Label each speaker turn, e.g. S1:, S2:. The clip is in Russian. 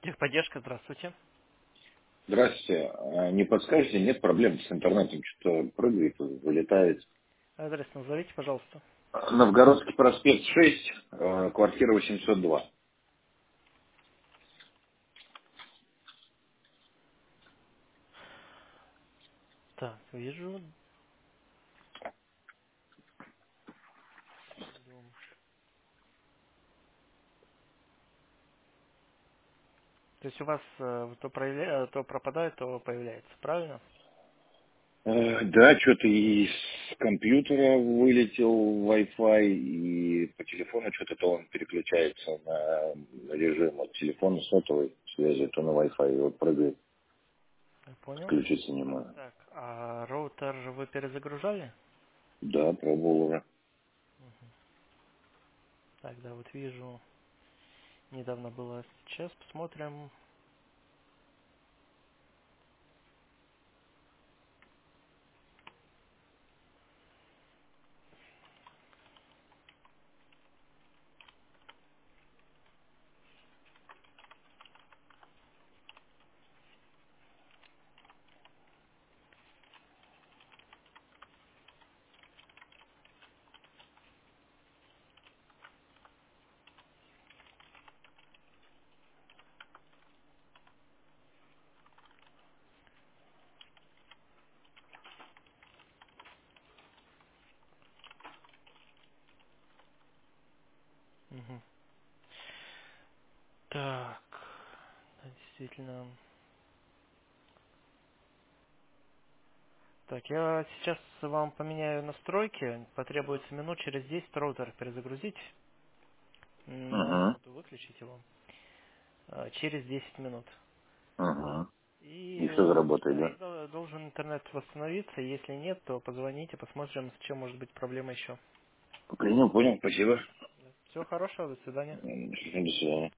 S1: Техподдержка, здравствуйте.
S2: Здравствуйте. Не подскажете, нет проблем с интернетом, что-то прыгает, вылетает.
S1: Адрес назовите, пожалуйста.
S2: Новгородский проспект 6, квартира 802.
S1: Так, вижу дом. То есть у вас то пропадает, то появляется, правильно?
S2: Да, что-то и с компьютера вылетел Wi-Fi, и по телефону что-то то он переключается на режим от телефона сотовой связи, то на Wi-Fi, и вот прыгает,
S1: Я понял.
S2: включиться не могу.
S1: Так, а роутер вы перезагружали?
S2: Да, пробовал уже.
S1: Так, да, вот вижу, недавно было. Сейчас посмотрим. Мгм. Так, да, действительно. Так, я сейчас вам поменяю настройки. Потребуется минут через 10 роутер перезагрузить. На
S2: Угу,
S1: минуту выключить его. Через 10 минут.
S2: угу.
S1: И
S2: И все заработает,
S1: да, и
S2: да?
S1: должен интернет восстановиться. Если нет, то позвоните, посмотрим, с чем может быть проблема еще.
S2: Понял, спасибо.
S1: Всего хорошего, до свидания.
S2: До свидания.